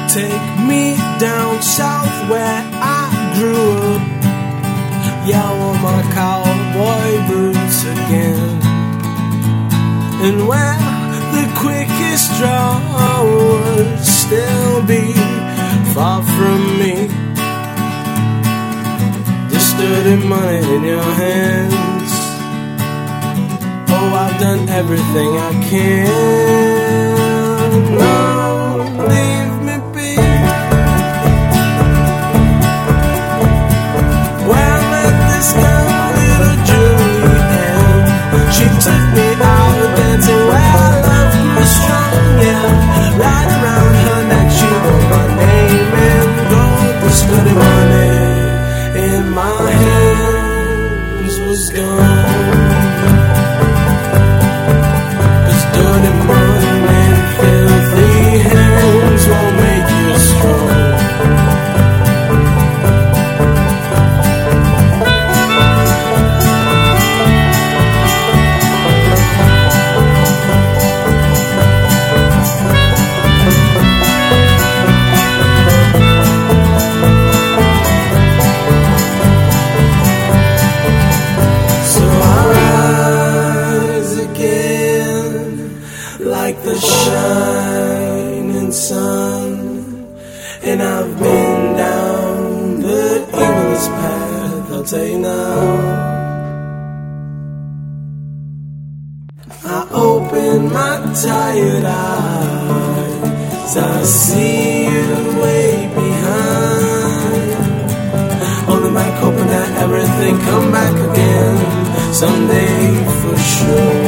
Take me down south where I grew up. Yeah, I want my cowboy boots again. And where the quickest draw would still be far from me. Just dirty money in your hands. Oh, I've done everything I can. No, leave me be. Well, I met this girl, little Julianne. She took me out dancing where I love grew strong, yeah. Right around her neck, she wrote my name in gold. This dirty money in my hands was gone. Dirty money and filthy hands won't make you strong. So I rise again like the shining sun, and I've been down the evilest path, I'll tell you now. I open my tired eyes, I see you way behind. On the back hoping that everything come back again someday for sure.